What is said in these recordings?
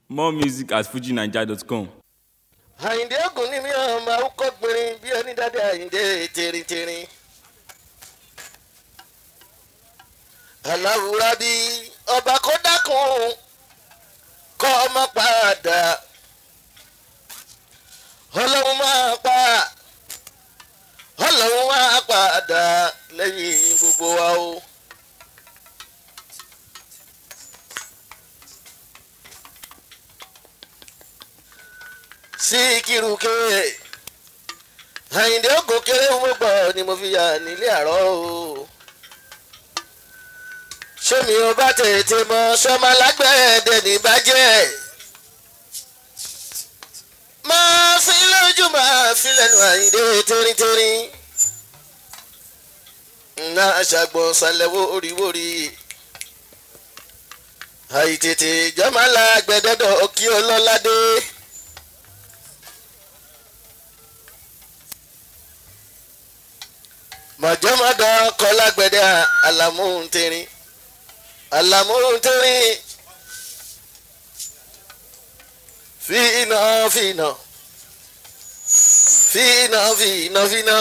More music at fujinaija.com. Àyìndé Ògún ní mi ọmọ awúkọ́ gbìnrín bí ẹni dáadáa Àyìndé tìrìntìrìn. Aláwùrá bí ọba kó dákun kọ́ ọmọ padà. Ọlọ́run máa pa Ọlọ́run máa padà lẹ́yìn gbogbo wa o. Síkírù kéré Àyìndé Ògún kéré mo gbọ́ ni mo fi yà nílé àárọ̀ o. Ṣé mi ò bá tètè mọ sọ́mọ alágbẹ̀dẹ ní bàjẹ́? Máa fi lójú máa fi lẹ́nu Àyìndé tẹ́rìntẹ́rìn. Ńlá aṣàgbọ̀n ṣàlẹ̀wò oríwórí. Àìtètè jọ́mọ́ alágbẹ̀dẹ́dọ̀ kí ọlọ́ládé. Mọ̀jọ́mọ́dọ̀ kọlágbẹ̀dẹ àlàmúntẹ́rìn àlàmúntẹ́rìn fínà fínà fínà fínà fínà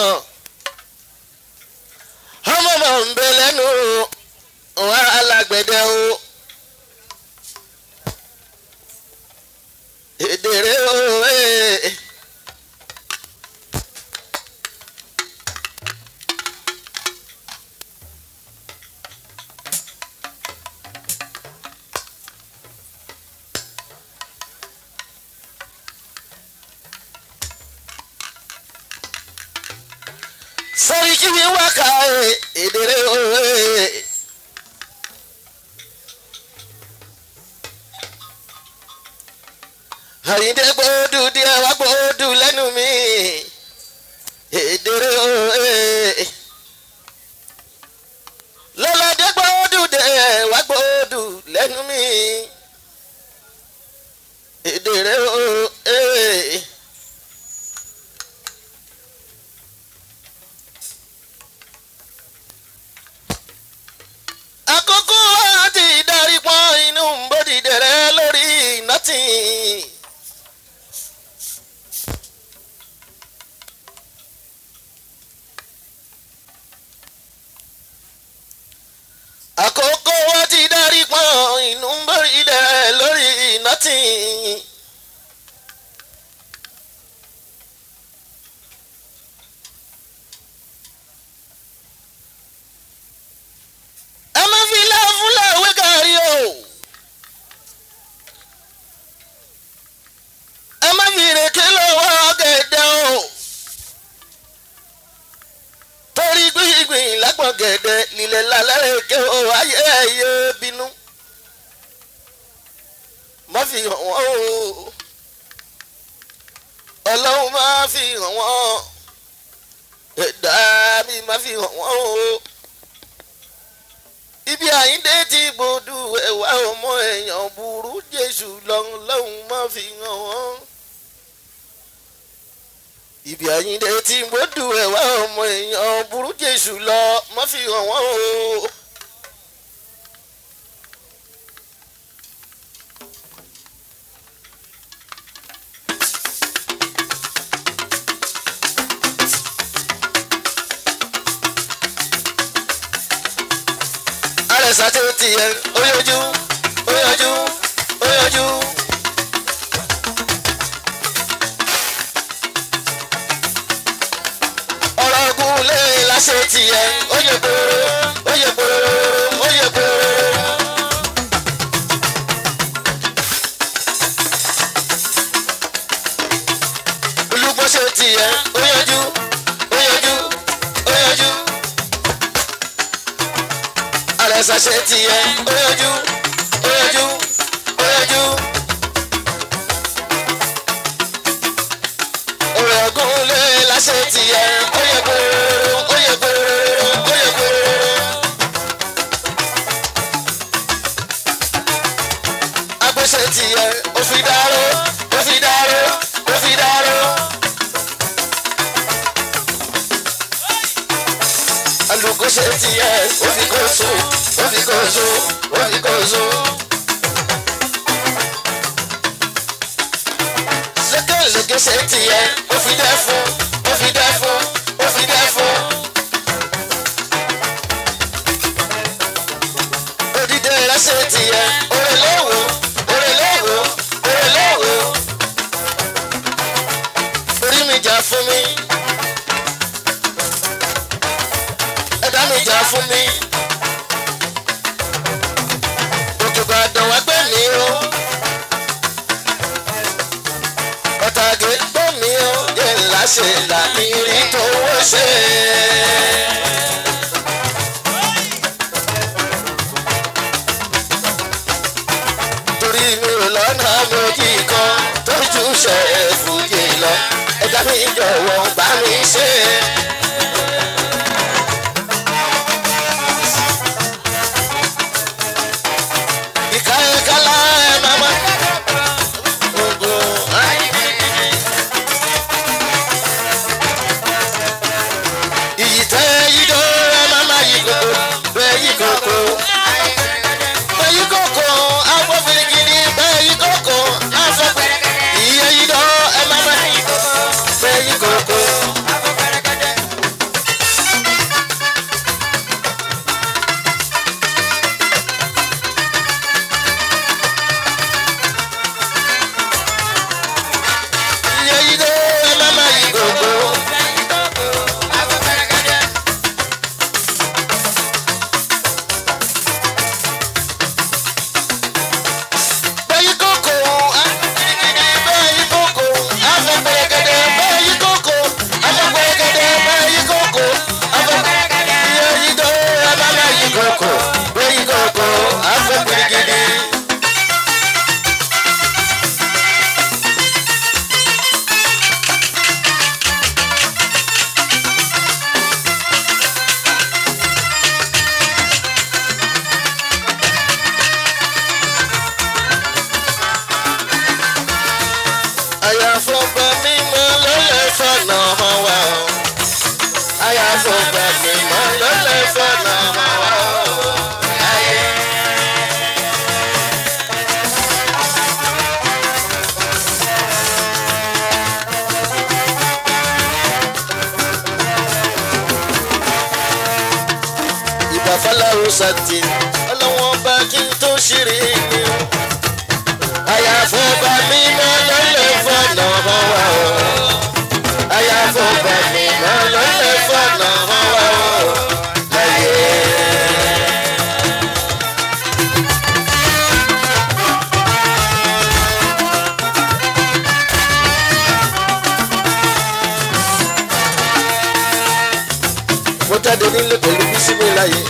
ọmọ mọ̀ ń bẹ lẹ́nu wọn alágbẹ̀dẹ o èdèrè o sọ́rí kí mi wá ká èdèrè òwe. Àyìndé gbòdù díẹ̀ wá gbòdù lẹ́nu mi èdèrè òwe. Lọ́ládé gbòdù díẹ̀ wá gbòdù lẹ́nu mi èdèrè òwe. Àkókò àti ìdarí pọ́n inú ń bòdì dẹ̀rẹ́ lórí nọ́tì. Àkókò àti ìdarí pọ́n inú ń bòdì dẹ̀rẹ́ lórí nọ́tì. Gẹ̀dẹ̀ lílẹ̀ lálẹ́ kẹ́ ọ ayé ẹ̀yẹ bínú má fi hàn wọ́n o Ọlọ́run má fi hàn wọ́n ẹ̀dá mi má fi hàn wọ́n o ibi Àyìndé ti gbòdú ẹ̀wà ọmọ èèyàn burú Jésù lọ́hùn má fi hàn wọ́n ibi Àyìndé tí gbòdú ẹ̀wà ọmọ èèyàn burú Jésù lọ má fi hàn wọ́n o. Àrẹ̀sà tí ó ti yẹ ó yọjú ó yọjú ó yọjú. Ṣé tiẹ̀ ó yẹ gbòòrò ó yẹ gbòòrò ó yẹ gbòòrò. Olúgbó ṣe tiẹ̀ ó yọjú ó yọjú ó yọjú. Àrẹ̀sà ṣe tiẹ̀ ó yọjú ó yọjú ó yọjú. Òrò Ògún lè láṣẹ tiẹ̀ ó yẹ gbòòrò. Ṣe tiẹ̀ ó fi dáró ó fi dáró ó fi dáró. Àlùkò ṣe tiẹ̀ ó fi kó so ó fi kó so ó fi kó so. ṣe tiẹ̀ ó fi dẹ́ fún ó fi dẹ́ fún ó fi dẹ́ fún. Odide rẹ̀ ṣe tiẹ̀ òrèléwò òrèléwò òrèléwò. Orí mi jà fún mi ẹ̀dá mi jà fún mi. Òjògbàdàn wá gbé mi o ọ̀tàgé gbọ́ mi o yẹ láṣẹ làmì rí tó wọ́n ṣe. Torí mi ò lọ́nà méjì kan tójú ṣe fújì lọ ẹ̀dá mi jọ̀wọ́ bá mi ṣe. Sati ọlọ́wọ́n bá kí n tó ṣeré ni o. Àyàfọ́ bá mi mọ́ lọ́lẹ̀ fọ́nà hàn wá o. Àyàfọ́ bá mi mọ́ lọ́lẹ̀ fọ́nà hàn wá o. Láyé. Mo jáde nílé pẹ̀lú bísí mi láyé.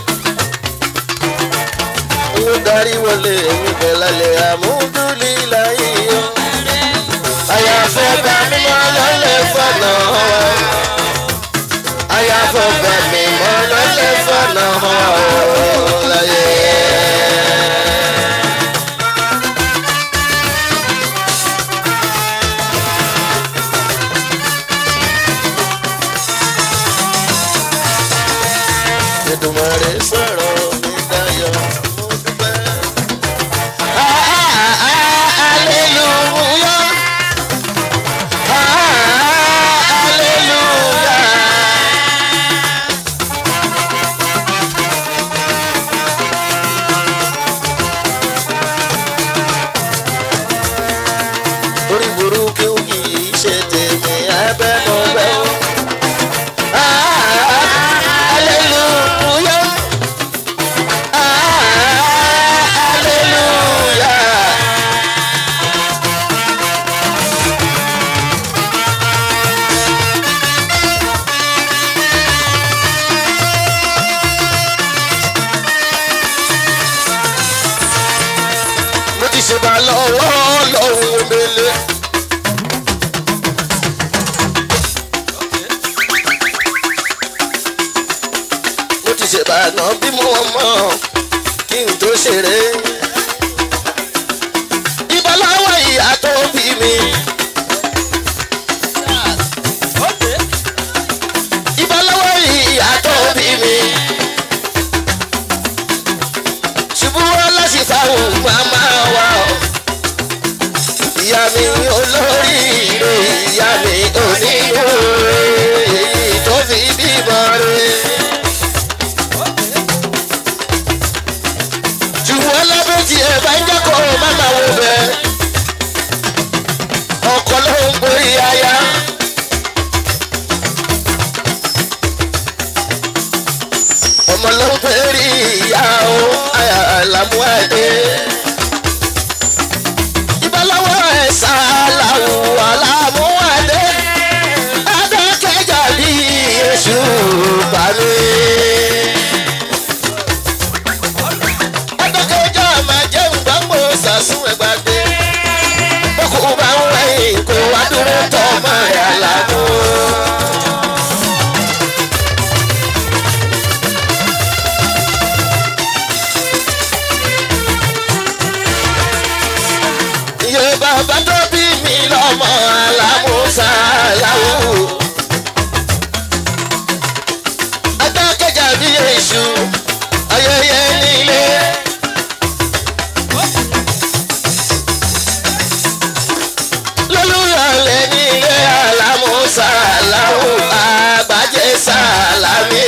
Mo darí wọlé èmi bẹ̀ lálẹ́ àmúdúlíláyé o. Àyàfọ́ bá mi mọ́ lọ́lẹ̀ fọ́nà hàn wá. Àyàfọ́ bá mi mọ́ lọ́lẹ̀ fọ́nà hàn wá láyé. Èdùmàrè sọ̀rọ̀ mi dayọ̀. Ṣèbà lọ́wọ́ lọ́wọ́ mele. Mo ti ṣèbà náà bí mo mọ̀ kí n tó ṣeré. Ìbà lọ́wọ́ ìyá tó bí mi. Ìbà lọ́wọ́ ìyá tó bí mi. Ṣubú wọn láti fáwọn màmá wa. Ìyá mi olóríire ìyá rẹ̀. ṣùgbọ́n lábẹ́ tí ẹ bá ń jákọ̀ má máa wò bẹ́ẹ̀. ọkọ ló ń borí aya. ọmọ ló ń borí ìyá o àlàmúhàdé. ìbálòwò ẹ̀ sàlàwù àlàmúhàdé. adákẹ́jà bí èṣù bá mi. adákẹ́jà máa jẹ́ ìgbàgbọ́ sàsún ẹ̀gbàgbé. bókù bá ń wẹ̀yìn kó wá dúró tọ́ ọmọ ẹ̀ àlàmú. bàbá tó bí mi lọ́mọ alámúsá láwù. adákẹ́jà bí èṣù ayẹyẹ nílé. lólùyọ̀lẹ̀ nílé alámúsá láwù àgbájé sálámì.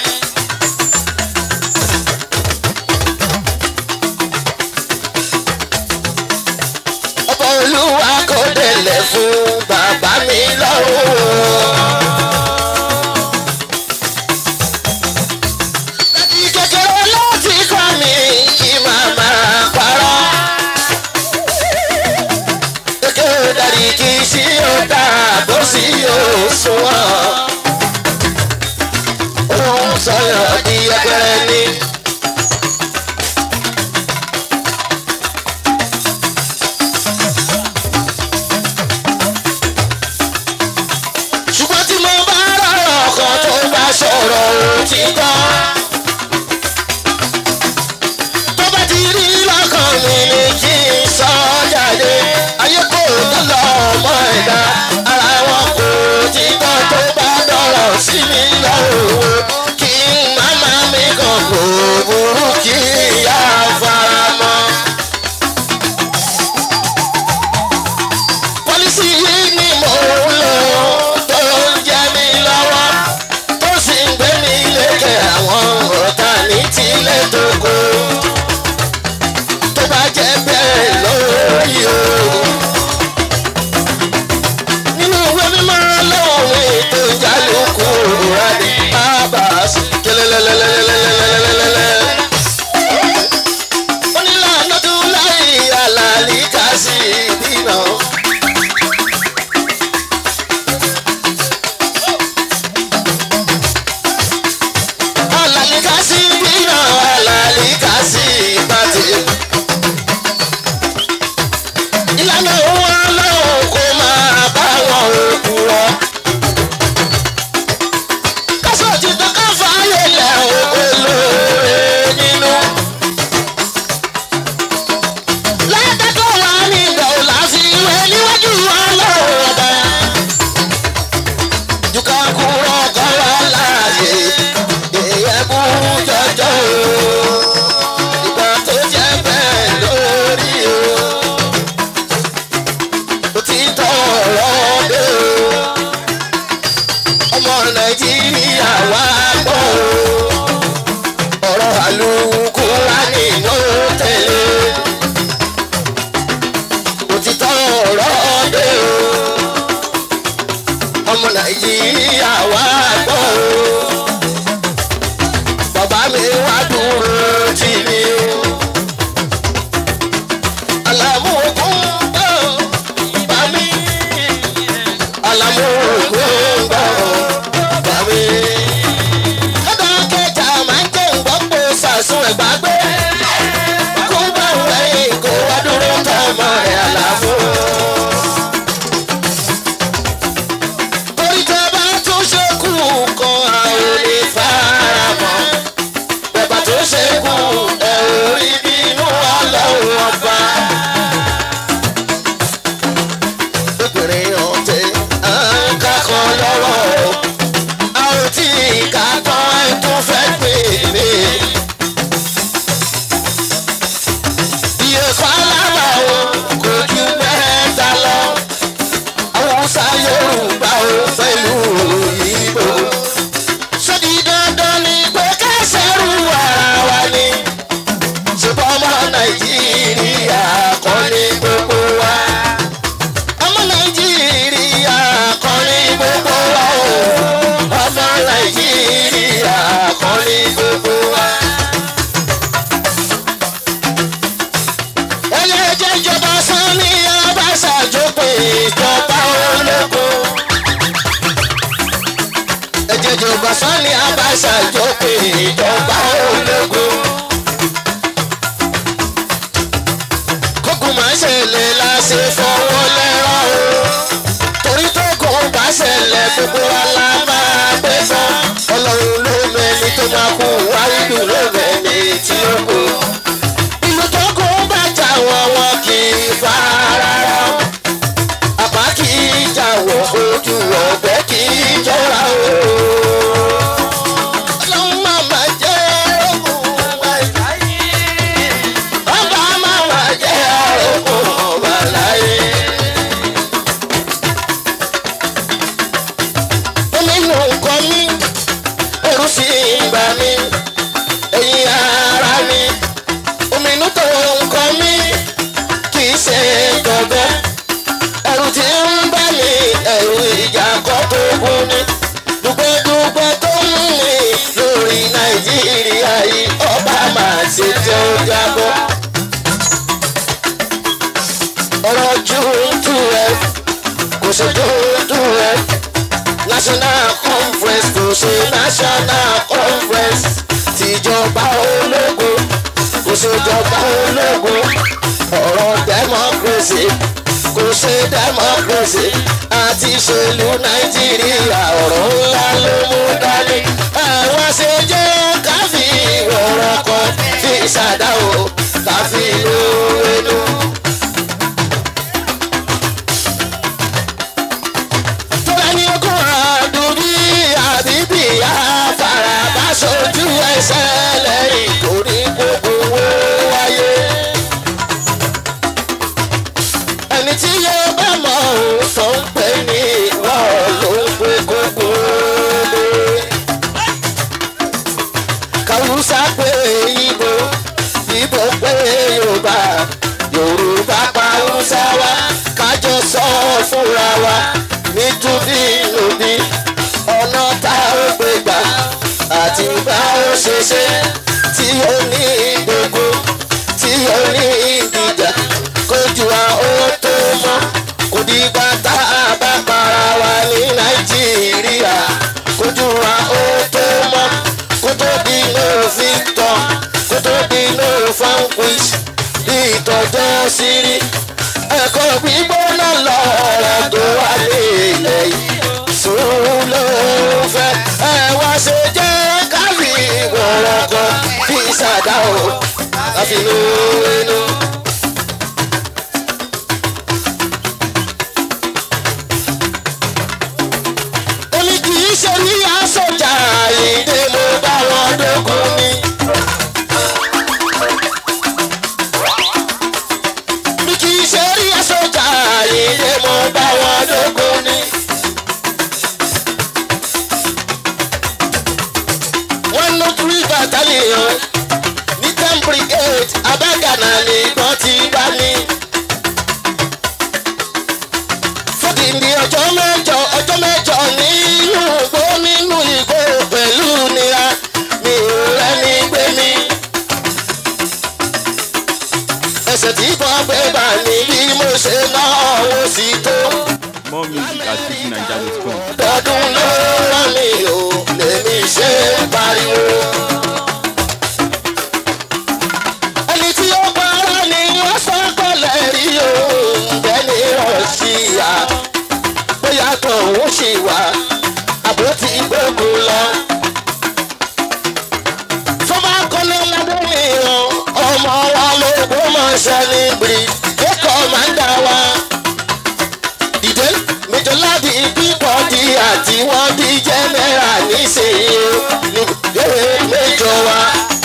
olúwa kò délẹ̀ fún bàbá mi lọ́rùn. láti kékeré láti kọ́ mi kí màmá parọ́. kékeré dàrí kì í sí ọ̀dà bó sì yóò sunwọ̀n. òun sọ̀yọ̀ di ẹgbẹ̀rẹ̀ ni. sọ̀rọ̀ òtítọ́. tó bá ti rí lọ́kàn mi ni kí n sọ jáde. ayé kò tó lọ ọmọ ẹ̀dá ara wọn kò títọ́ tó bá dọ̀rọ̀ sí mi lọ́rùn. kí màmá mi kàn kò burú kí ìyá fara mọ́. pọ́lísì yìí ni mò ń lò tó ń jẹ mí lọ́wọ́. àwọn ọ̀tá ní tilẹ̀ tó kó tó bá jẹ́ bẹ́ẹ̀ lórí o. nínú ìwé mímọ́ lọ́wọ́ ètò ìjálùkù rádì bàbá kẹlẹ́lẹ́lẹ́lẹ́lẹ́lẹ́lẹ́lẹ́lẹ́. onílànà tó láì àlàlí kà sí ìdínà. alalika sí ìbàdí. ìlànà wọn lọ́wọ́ kó máa bá wọn òkú rọ. kásọ̀ ti tọ́ka fàáyé lẹ̀ olóore nínú. látàkọ̀ wá ní ìdọ̀ọ̀lá sí ìwé níwájú ọlọ́run ọba. jùkọ́ kúrọ̀ kọ́ wá láàyè èèyàn bú jọjọ́ ìgbà tó jẹ́ bẹ́ẹ̀ lórí o. ó ti tọrọ dé o. ọmọ nàìjíríà wá gbọ́ o. ọ̀rọ̀ àlùkù wá nínú tẹ̀lé. ó ti tọrọ dé o. ọmọ nàìjíríà wá gbọ́ o. bàbá mi wá dúró tì mí o. Àlàmú ogun gbọ́ bá mi. Àlàmú ogun gbọ́ bá mi. kọ́dọ̀ kẹjà máa ń jẹ́ ìgbọ́pọ̀ sàsún ẹ̀gbá gbé. kó bá wẹ̀yìn kó wá dúró tọmọ ẹ̀ àlàmú. torí tẹ bá tún ṣe kú kan ìjọba ológun. kókò máa ṣẹlẹ̀ la ṣe fọwọ́ lẹ́rọ̀ o torí tó kò bá ṣẹlẹ̀ gbogbo wa la máa gbé tán. ọlọ́run ló mẹ́ni tó máa kú wárídù ló mẹ́ni tí ó kú. ìlú tó kò bá jà wọ́n kì í fara rọ. àpá kì í jà wọ́n ojú ọ̀gbẹ́ kì í jọra o. ọlọ́run máa máa jẹ́ ogun báyìí. ọba máa máa jẹ́ ogun ọba láyé. omi nù nǹkan mi ẹ̀rù sì ń bà mí ẹ̀yin ara mi. omi nù tó nǹkan mi kì í ṣe gbọ̀gbẹ́. ẹ̀rù tí ń bà mí ẹ̀rù ìjà kọ́ tó gún ni. dùgbẹ́dùgbẹ́ tó ń mì lórí nàìjíríà yìí ọba máa ṣe tí ó jábọ́. ọ̀rọ̀ June 12 kò ṣe June 12 national conference kò ṣe national conference tìjọba ológun kò ṣe jọba ológun. ọ̀rọ̀ democracy kò ṣe democracy àti ìṣèlú nàìjíríà ọ̀rọ̀ ńlá ló mú dání. àwọn ṣe jẹ́ káfí ọ̀rọ̀ kan fi ṣàdáwò káfí lóore. tọ́lá ní ogún àdúrí àbíbí àfàràbà sojú ẹsẹ̀ lẹ́yìn torí gbogbo owó wáyé. ẹni tí yóò bá mọ̀ ọ́ sọ ń pè ní ìwọ ló ń pè gbogbo lé. kàwùsà pé Ìgbò Ìgbò pé Yorùbá Yorùbá pa Hausa wa kájọ sọ fúnra wa nítorí lòdì ọ̀nà tá ó gbé gbà àti bá ó ṣe ṣe tí ó ní gbogbo tí ó ní ìdíjà kójú wa ó tó mọ́ kò dìgbà tá a bá para wa ní nàìjíríà kójú wa ó tó mọ́ kó tó di no victor kó tó di no vanquish bí ìtọ́jọ́ sí rí ẹ̀kọ́ gbígbóná lọ́rọ̀ tó wà ní ilẹ̀ yìí sùúrù ló fẹ́ ẹ wá ṣe jẹ́ káfí ìwọ̀rọ̀ kan fi ṣàdá o káfí lóore. èmi kì í ṣe ní aṣọjà ìdè mo bá wọn dókun ni. mi kì í ṣe rí aṣọjà ìdè mo bá wọn dókun ni. 103 battalion ní 10 brigade abẹ́gànà ni wọ́n ti bá mi. fúdìní ọjọ́ mẹ́jọ nínú igbó pẹ̀lú nira mi ò rẹ́ni gbé mi. ẹsẹ̀ tí bọ́ gbé bá mi bí mo ṣe náwó sí tó. More music at fujininja.com. dọ́dún ló rán mi ò lèmi ṣe pariwo. ẹni tí ó parọ́ ni wọ́n sọ pẹ̀lẹ́ rí o bẹ́ẹ̀ni rọ̀ṣíà bóyá tọ̀hún ṣì wà àbó ti gbógun lọ. fọ́nmá kọ́lé ládùn mìíràn ọmọ wa ló gbó mọ̀ṣẹ́ ní bìrì ẹ̀kọ́ máa ń dá wa. dìde méjọ láti bíbọ̀dì àti wọ́n di jẹ́nẹ́rà nísìnyí ní ìbéèrè méjọ wa.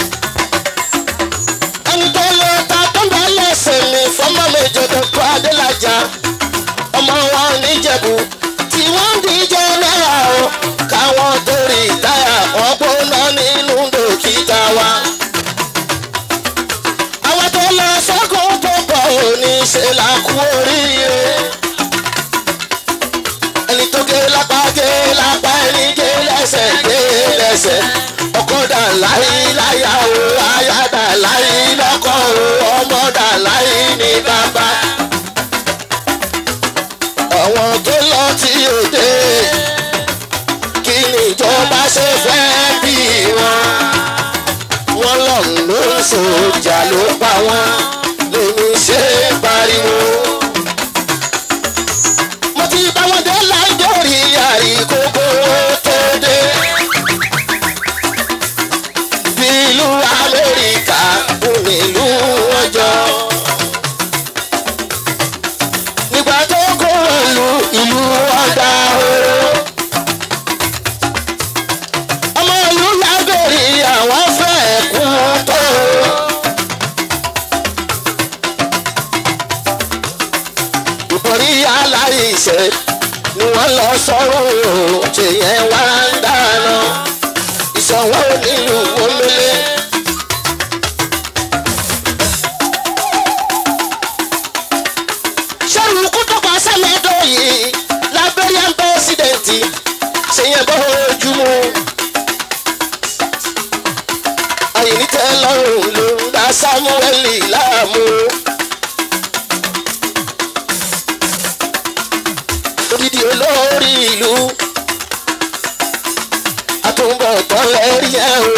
ẹni tó lọ ta tó bá lẹ́sẹ̀ ní fọ́nmá méjọ tó kọ́ Adélájà ọmọ wọn níjẹ̀bú tí wọ́n di jẹ́nẹ́rà o káwọn tó rí táyà ọgbọ́n nínú dókítà wa. àwọn tó lọ sọ́kò tó bọ̀ ò ní ṣe là kú oríire. ẹni tó gé lápá ẹni gé lẹ́sẹ̀ ọkọ dà láyé láyà o aya dà láyé lọ́kọ o ọmọ dà láyé ní bàbá. àwọn tó lọ tí ò dé kí ni ìjọba ṣe fẹ́ bí wọn. sójà ló pa wọ́n lèmi ṣe pariwo. mo ti bá wọn dé láìdórí àríkókó tó dé. bí ìlú Amẹ́ríkà kún nílùú ọjọ́. nígbà tó kó wọn lu ìlú ọgbà oró. ọmọ ìlú lágbèrè àwọn fẹ́ kú tó. ìbọ̀rí aláìṣẹ́ ni wọ́n lọ sọ̀rọ̀ ṣe yẹn wá ń dáná. ìṣọ̀wọ́ nílùú omele. ṣẹ́rù kú tó pa sẹ́mẹ́dọ̀ yìí Liberian president ṣe yẹn bọ́ ojúmọ́. àyìní tẹ́ lọ́rùn ló ń dá Samuel láàmú. odidi olórí ìlú àtúbọ̀tán lẹ́rí ẹ̀ o.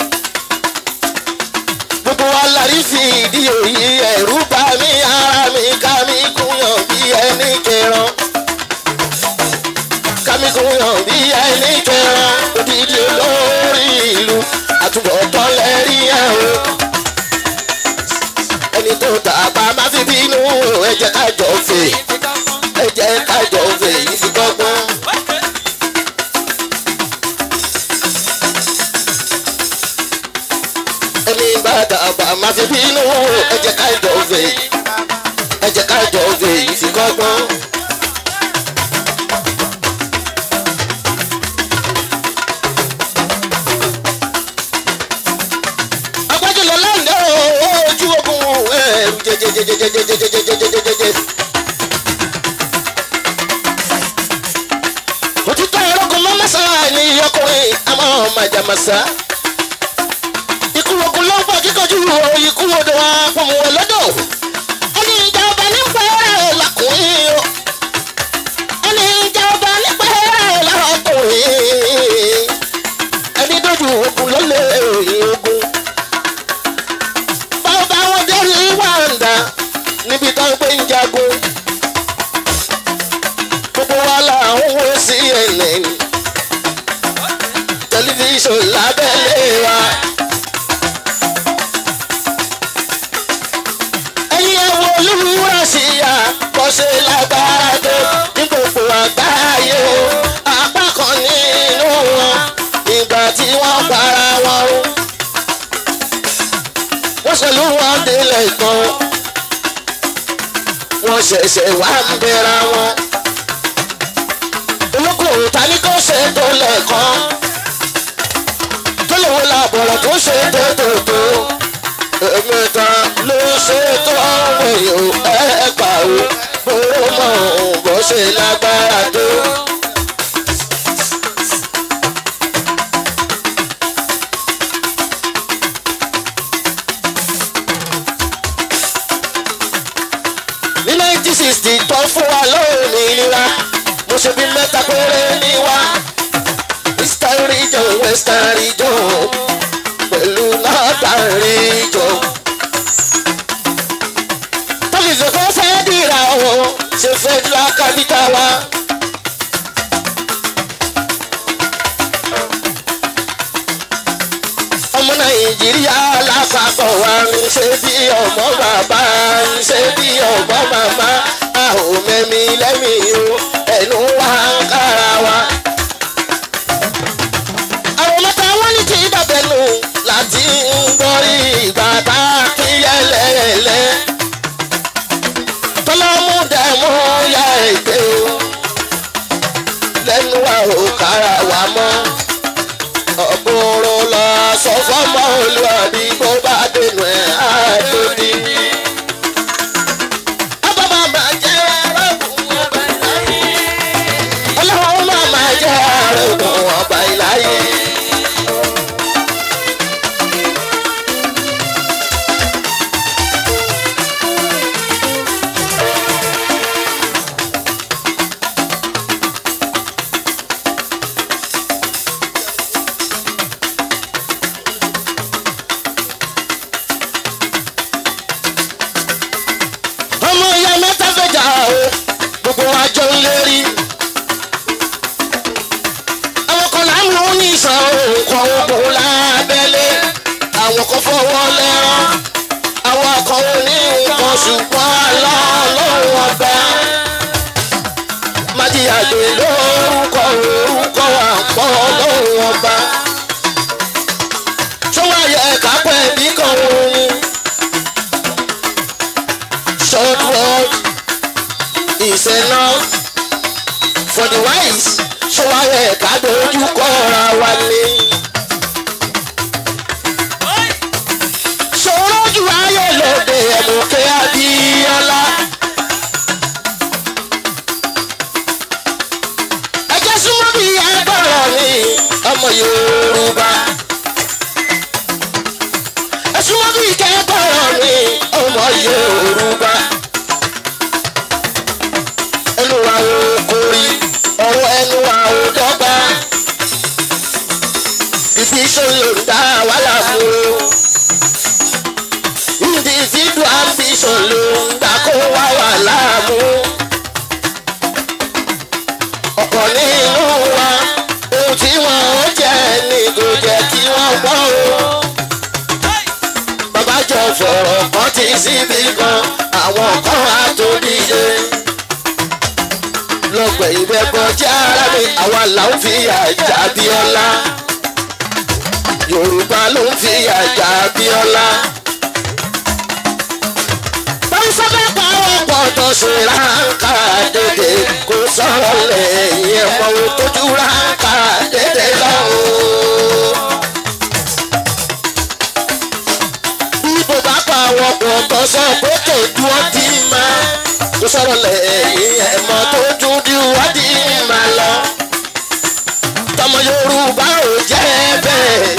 gbogbo wa lárí fi ìdí òyì ẹ̀rú bá mi ara mi ká mi kúnyàn bí ẹni kẹran. ká mi kúnyàn bí ẹni kẹran. odidi olórí ìlú àtúbọ̀tán lẹ́rí ẹ̀ o. ẹni tó tàbá má fi bínú ẹ jẹ́ ká jọ fè. ẹ jẹ́ ká jọ fè yìí fi gbọ́gbọ́n. ẹni bá dàbà má fi bínú ẹ jẹ́ ká jọ fè. ẹ jẹ́ ká jọ fè yìí fi gbọ́gbọ́n. agbájúlọ lánàá ojú ogun jẹjẹjẹjẹjẹjẹjẹjẹjẹjẹjẹjẹjẹjẹ. òtítọ́ ẹ̀rọ̀gùn mọ́mọ́sá ni ọkùnrin àmọ́ màjàmásá. ikú ogun ló ń bọ̀ kíkọjú ikú odò wa pọ̀mù wọn lọ́dọ̀. ẹni ìjà ọba nípa ẹ̀rọ lọkùnrin o. ẹni ìjà ọba nípa ẹ̀rọ lọkùnrin. ẹni dojú ogun ló lé òyìn ogun. bàbá wọn dẹ́rù wàǹdà níbi tó ń gbé ń jagun. gbogbo wa là ń wo CNN tẹlifíṣàn lábẹ́lé wa. ẹ̀yin ẹ wo olúwa síyá bó ṣe lágbára tó ní gbogbo àgbáyé o. apá kan nínú wọn ìgbà tí wọ́n para wọn o. wọ́n ṣe lù wọ́n délẹ̀ kan wọ́n ṣẹ̀ṣẹ̀ wá ń bẹ̀rẹ̀ wọn. olókùnrin ta ni kò ṣe tó lẹ́ẹ̀kan tó lè wo làbọ̀rọ̀ tó ṣe tó tó tó. èmi kan ló ṣe tó ọ̀hún èèyàn ẹ̀ẹ́pà o bóró mọ̀ ọ́n bó ṣe lágbára tó. ní 1960 tó fún wa lómìnira mo ṣe bí mẹ́ta péré ní wa. Eastern region Western region pẹ̀lú Northern region. tọ́lìsì kò fẹ́ dìrà o ṣe federal capital wa. ọmọ Nàìjíríà lápapọ̀ wa ń ṣe bí ọmọ bàbá ń ṣe bí ọmọ màmá. a ò mẹ́mi lẹ́mìí o ẹnu wa ń kára wa. àwọn mẹ́ta wọ́n ní kí dàbẹ̀nù láti ń gbọ́rí ìgbà tá a kí yẹ́lẹ́yẹ́lẹ́. tọ́lọ́mú dẹ̀mú ya ègbé o lẹ́nu wa ò kára wa mọ́. ọ̀gbọ́rọ̀ lọ sọ fọ́mọ olùwàbí kó bá dènù ẹ̀ á tó di. ọlọ́run máa jẹ́ àrògùn ọba ìláyé. àwọn kan fọwọ́ lẹ́rán àwọn kan ò ní nǹkan ṣùgbọ́n àlọ́ ọlọ́run ọba májíyàgbé lórúkọ orúkọ àpọ̀ ọlọ́run ọba tó wáyé ẹ̀ka pẹ́ bí kan òun ni short word is enough for the wise tó wáyé ẹ̀ka dojú kọ́ra wa ni. sọ̀rọ̀jú ayé lóde ẹ̀mùkẹ́ Abíọ́lá. ẹjẹ́ súnmọ́ bí ẹgbọ́rọ̀ mi ọmọ Yorùbá. ẹ súnmọ́ bí ẹgbọ́rọ̀ mi ọmọ Yorùbá. ẹnu wa ò kórì ọ̀rọ̀ ẹnu wa ò dọ́gba. ìfi ìṣòro ń dá wàhálà fún un. individual ambition ló ń gbà kó wá wà láàmú. ọ̀pọ̀ nínú wa ohun tí wọ́n ó jẹ́ ni kò jẹ́ kí wọ́n gbọ́ o. bàbá jọ fọ̀rọ̀ kan ti síbi kan àwọn kan á tó díje. lọ́gbẹ̀ ìbẹ́gbọ́ jẹ́ ara mi àwa là ń fi àjà Abíọ́lá. Yorùbá ló ń fi àjà Abíọ́lá. sábẹ́ pàrọ̀ pọ̀tọ̀ sí ráńkà dédé kò sọ̀rọ̀ lẹ́yìn ẹ̀mọ́ tójú ráńkà dédé lọ́wọ́. bíbò bá pàrọ̀ pọ̀tọ̀ sọ pé tòjú ọtí máa kò sọ̀rọ̀ lẹ́yìn ẹ̀mọ́ tójú díwádì máa lọ. tọmọ Yorùbá ò jẹ́ bẹ́ẹ̀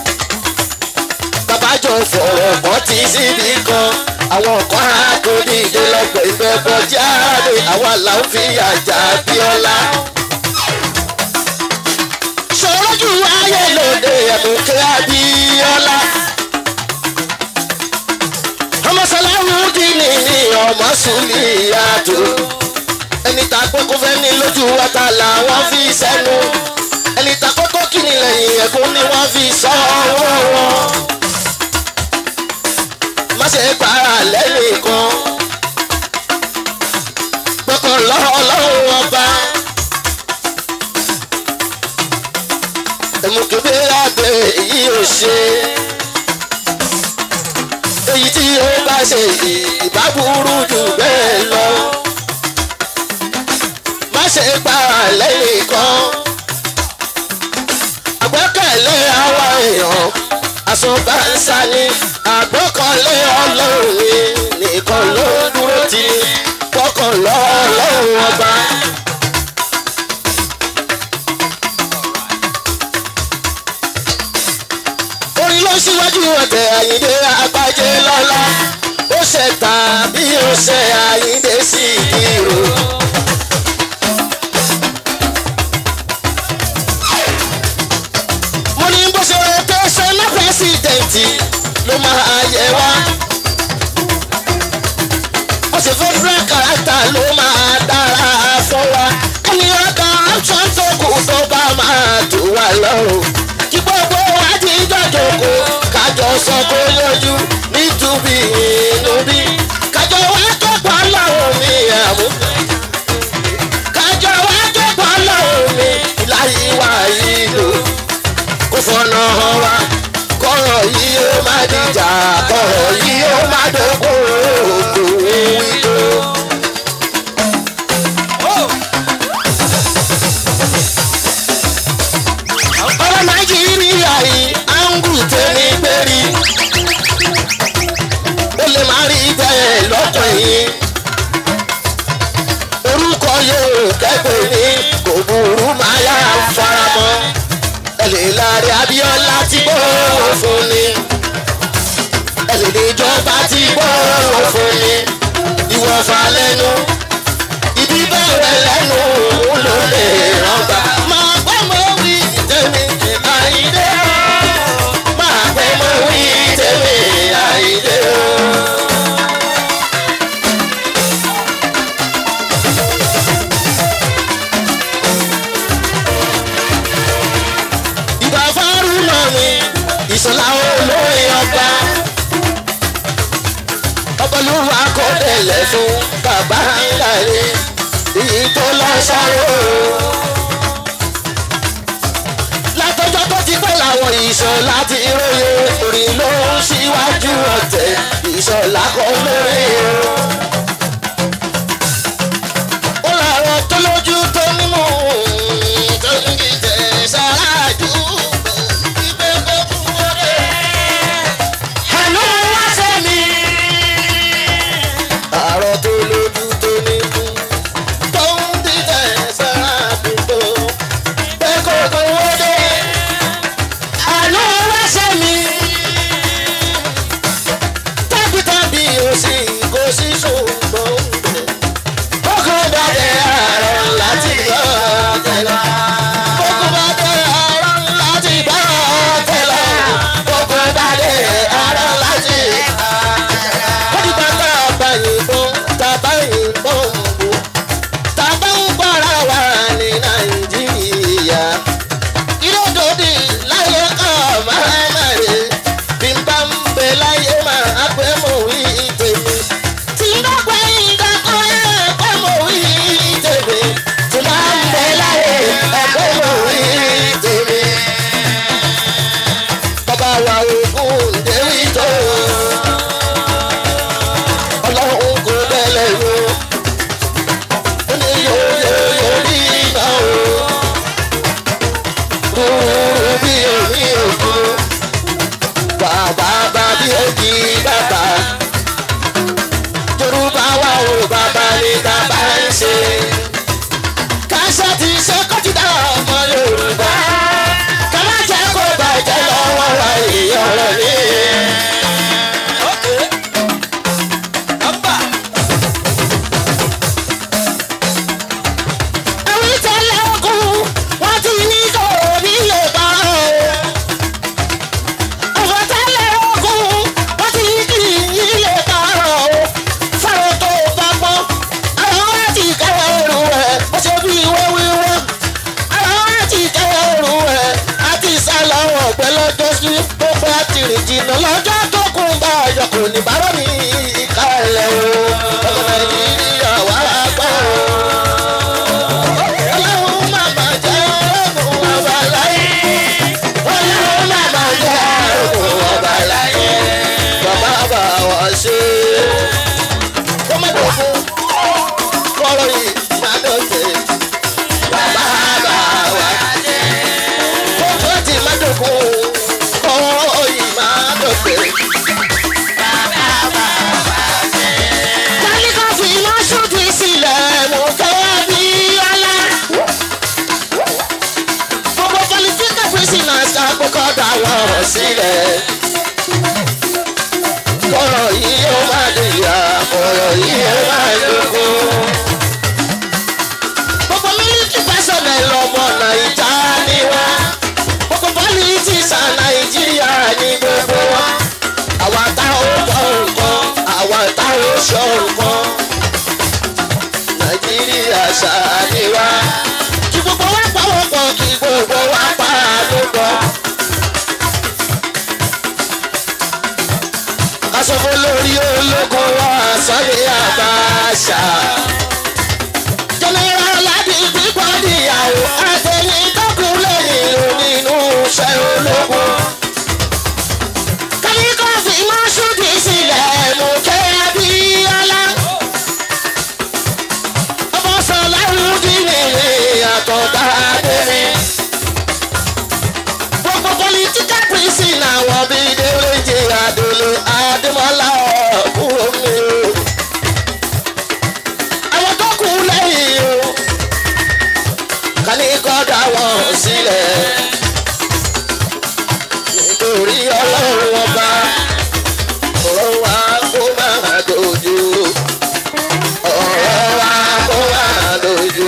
bàbá jọ fọ̀rọ̀ pọ̀ tí síbi kan àwọn kan á kó díje lọ́gbẹ̀ ìfẹ́ bọ́jà rẹ̀ àwa là ń fi àjà Abíọ́lá. sọ̀rọ̀jú ayé lóde ẹ̀mùkẹ́ Abíọ́lá. ọmọ Sàláwùdíìnì ní ọmọ Sùlíyàtù. ẹni tá a pé kó fẹ́ ní lójú wata làwọn fi sẹ́nu. ẹni tá a pé kó kí ni lẹ́yìn ẹ̀kún ni wọ́n fi sọ ọwọ́ wọn. má ṣe para lẹ́nìkan gbọ́kàn lọ́wọ́ ọba ẹ̀mùkébé àgbẹ̀ èyí ò ṣe èyí tí ó bá ṣe ìbá burú jù bẹ́ẹ̀ lọ má ṣe para lẹ́nìkan àgbẹ́kẹ̀lé àwa èèyàn àsọ̀bánsá ni àgbọ́kànlé Ọlọ́run ni nìkan ló dúró ti gbọ́kàn lọ́lọ́run ọba. orin ló ṣíwájú ọ̀tẹ̀ Àyìndé Àgbájé lọ́lá ó ṣe tàbí ó ṣe Àyìndé Síkírù. mo ní bó ṣe rẹ̀ tó ṣe ná pẹ́sidẹ̀ntì ló máa yẹ wá. ó ṣe federal character ló máa dára fún wa. ẹni ọ̀gá option tó kù tó bá máa tù wá lọ́rùn. kí gbogbo wa ti jọjọkọ kájọ sọ kó lójú nítorí inú bí. kájọ wá kẹ́kọ̀ọ́ lọ́rùn mi àmú. kájọ wá kẹ́kọ̀ọ́ lọ́rùn mi láyé wá yìí lò. kó fọ́nà hàn wá kọ́rọ̀ yìí ó má dìjà kọ́rọ̀ yìí ó má dógó ògùn wíjọ. ọ̀rọ̀ Nàìjíríà yìí á ń gùn tẹ́ni gbérí ó lè má rí bẹ́ẹ̀ lọ́kàn yìí. orúkọ yóò kẹ́pẹ́ ní kò burú máa yá faramọ́. Ẹlẹ́làrí Abíọ́lá ti gbọ́ fún ni. Ẹlẹ́dẹ̀jọba ti gbọ́ fún ni. Ìwọ̀fà lẹ́nu ibi bẹ̀rẹ̀ lẹ́nu ló lè rọ́gbà. máa pẹ́ mọ́ wí tèmi Àyìndé o. máa pẹ́ mọ́ wí tèmi Àyìndé o. ìgbà fárúnà mi ìṣọ̀lá olóyè ọba. olúwa kò délẹ̀ fún bàbá ńlá rẹ̀ èyí tó lọ sáré o. látọjọ́ tó ti pẹ́ làwọn ìṣọ̀lá ti róye orin ló ń ṣíwájú ọ̀tẹ̀ ìṣọ̀lá kọ́ lórí o. ó làwọn tó lójú tó nímú tó ń gbìtẹ̀ ṣáájú ìgbẹ́ gbogbo wọlé. àánú wá sẹ́mi. àárọ̀ tó lójú tó nímú tó ń gbìtẹ̀ ṣáájú tó gbẹ́ gbogbo wọlé. àánú wá sẹ́mi. tábìtàbí ò sí kò sí ṣùgbọ́n kókó dáadé àárọ̀ láti gbọ́ tẹ̀lé. kókó dáadé àárọ̀ láti gbọ́ tẹ̀lé. kókó dáadé àárọ̀ láti gbọ́ tẹ̀lé. wọ́n ti bá tàbá yìnbọn tàbá yìnbọn bò tàbá ń bára wà ní nàìjíríà. ìròdòdì láyé kan máa ń rè bí n bá ń bẹ láyé máa pẹ́ mọ̀ wí tèmi. tí n bá pẹ́ nǹkan kan ẹ̀ pẹ́ mọ̀ wí tèmi. tí n bá ń bẹ láyé ẹ̀ pẹ́ mọ̀ wí tèmi. bàbá wa ògùn déwì tó ọlọ́run kò bẹ̀lẹ̀ wo ó ní yóò rí iná o rúurú bí omi òkun bàbá bá bí èjì bàbá yorùbá wa ò bàbá ní bàbá ń ṣe káṣá ti ṣe kọ́tìdá ọmọ yorùbá ká má jẹ́ kó bàjẹ́ lọ́wọ́ wa èèyàn rẹ̀ ní. àwọn ìtẹ̀lẹ̀ ogun wọ́n ti ní kò ní lè bá o. ọ̀fọ̀ tẹ́lẹ̀ ogun wọ́n ti ní kì í lè bá o. fáwọn tó bá pọ́n àwọn wá ti kẹ́wọ́ òru rẹ̀ ó ṣe bí wíwíwọ́. àwọn wá ti kẹ́wọ́ òru rẹ̀ àti ìsàlọ̀ ọ̀pẹ lọ́jọ́ sí gbogbo àtìrìn jìnnà lọ́jọ́ tó kún bá ọyọ kò ní bá rọ́ọ̀nì ìkàlẹ̀ o. ọmọ nàìjíríà wà á gbọ́ o. ọlọ́run màmá jẹ́ ọ̀rọ̀ ọba láyé. ọlọ́run màmá jẹ́ ọ̀rọ̀ ọba láyé. bàbá bá wa ṣe. ó má dọ̀ fún kọ́rọ̀ yìí má dọ̀tẹ̀. bàbá bá wa ṣe. kókó tí má dọ̀ fún kọ́rọ̀ yìí má dọ̀tẹ̀. bàbá bá wa ṣe. kálíkà fi iná ṣojú sílẹ̀ mú kẹ́wàá bí ọlá. gbogbo political prisoners àkókò dá wọn sílẹ̀. kọ́rọ̀ yìí ó má dìyà kọ́rọ̀ yìí ó má dógún. gbogbo military personnel ọmọ nàìjà ni wọ́n. gbogbo politician nàìjíríà ni gbogbo wọn. àwa táwọn gbọ́ nǹkan àwa táwọn sọ nǹkan. nàìjíríà ṣáàní wa. kí gbogbo wa pawọ́pọ̀ kí gbogbo wa pa àlùkò. kásòfò lórí ológun wa sọ́lé àbáṣà. jẹ́nẹ́rà láti pípọ́ níyàwó àtẹ̀yìn tó kú lẹ́yìn lò nínú iṣẹ́ ológun. kálíkọ́ fi máa ṣúdì sílẹ̀ mú kẹ́ abíọ́lá. ọmọ sọláwùdí nìyí àtọ̀dá adẹ́rẹ́. gbogbo political prison àwọn bíi déwéjì àdòlò àdèmọ́lá ọ̀kúrò mi o. àwọn tó kù lẹ́yìn o. kálíkọ́ dá wọn sílẹ̀. nítorí ọlọ́run ọba ọ̀rọ̀ wa kó máa dojú. ọ̀rọ̀ wa kó máa dojú.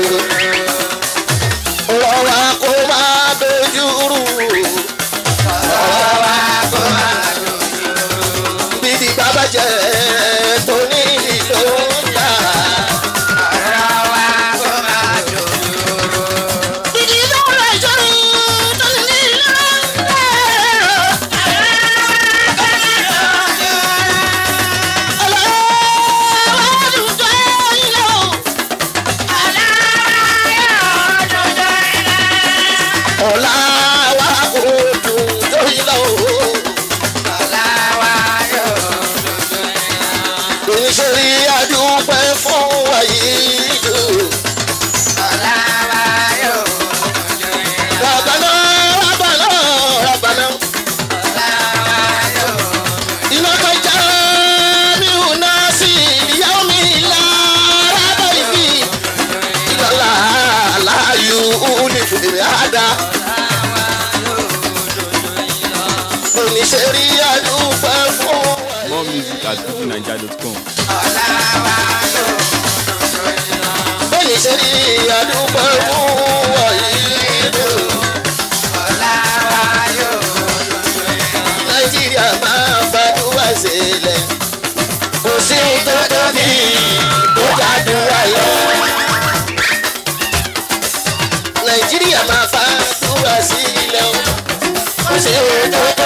ọ̀rọ̀ wa kó máa dojú rú. ọ̀rọ̀ wa kó máa dojú rú. bíbí bàbá jẹ́ tó ní ìlú ńlá. ọ̀rọ̀ wa kó máa dojú rú. bíbí lọ́rọ̀ ìjọrin fèrè àdá. oníṣẹ́ rí àdúpẹ́ fún wa. More music at fujininja.com. oníṣẹ́ rí àdúpẹ́ fún wa yìí. nàìjíríà máa fàdúrà sílẹ̀. kò sí tó tóbi tó jàdúrà lọ. nàìjíríà máa fàdúrà sílẹ̀. kò sí tó tóbi.